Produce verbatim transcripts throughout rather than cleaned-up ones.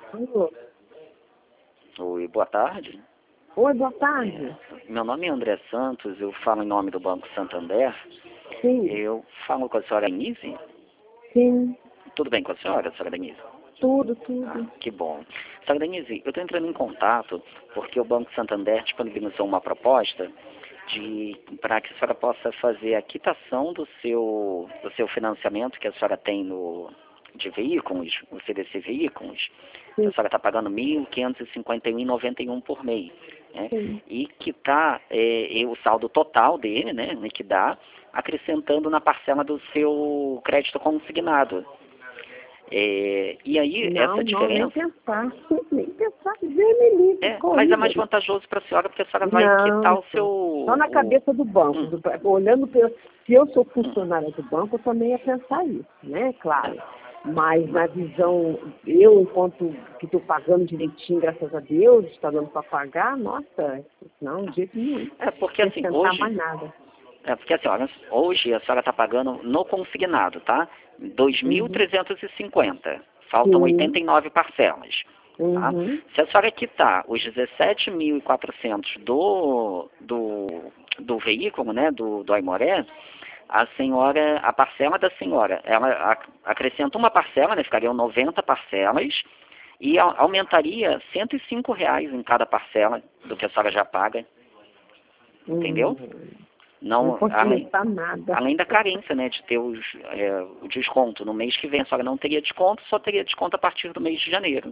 Alô? Oi, boa tarde. Oi, boa tarde. Meu nome é André Santos, eu falo em nome do Banco Santander. Sim, Eu falo com a senhora Denise. sim, Tudo bem com a senhora, senhora Denise? tudo, Ah, tudo. que bom. Senhora Denise, eu estou entrando em contato porque o Banco Santander disponibilizou uma proposta de para que a senhora possa fazer a quitação do seu, do seu financiamento que a senhora tem no, de veículos, oferecer veículos, que a Sim, senhora está pagando mil quinhentos e cinquenta e um reais e noventa e um centavos por mês. Né? sim. E quitar é, é, o saldo total dele, né, liquidar, acrescentando na parcela do seu crédito consignado. É, e aí, Não, essa não, nem diferença... pensar. Nem pensar. Vê, me livre, É, mas é mais corrida. vantajoso para a senhora, porque a senhora vai quitar Não, o seu... só na O, cabeça do banco. hum, Do, olhando, pelo, se eu sou hum, funcionária do banco, eu também ia pensar isso, né? é, Claro. Mas na visão, eu, enquanto que estou pagando direitinho, graças a Deus, está dando para pagar, nossa, não, de jeito nenhum. é porque Não assim, tentar hoje... mais nada. É porque assim, olha, hoje a senhora está pagando no consignado, tá? dois mil Uhum. trezentos e cinquenta. Faltam Sim. oitenta e nove parcelas. Tá? Uhum. Se a senhora quitar os dezessete mil e quatrocentos do, do, do veículo, né, do, do Aimoré, a senhora, a parcela da senhora, ela ac- acrescenta uma parcela, né, ficariam noventa parcelas, e a- aumentaria cento e cinco reais em cada parcela do que a senhora já paga, entendeu? Uhum. Não Não, posso além, pensar nada. além da carência, né, de ter os, é, o desconto no mês que vem, a senhora não teria desconto, só teria desconto a partir do mês de janeiro,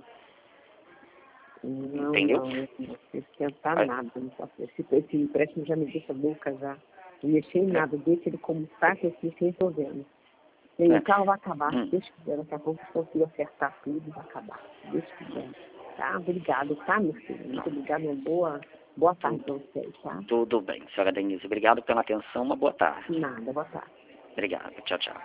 Não, entendeu? não, eu não posso pensar É, nada. Não posso. Esse, esse empréstimo já me deixa louca já. Não mexer em é, nada. Deixa ele como está, que eu fiquei resolvendo. E é. o carro vai acabar. Se Hum. Deus quiser, daqui a pouco eu consigo acertar tudo, vai acabar. Se Deus quiser. Tá? Obrigado, tá, meu filho? Não, Muito obrigado. Uma boa, boa tarde tudo, para vocês, tá? tudo bem, senhora Denise. Obrigado pela atenção, uma boa tarde. Nada, boa tarde. Obrigado, tchau, tchau.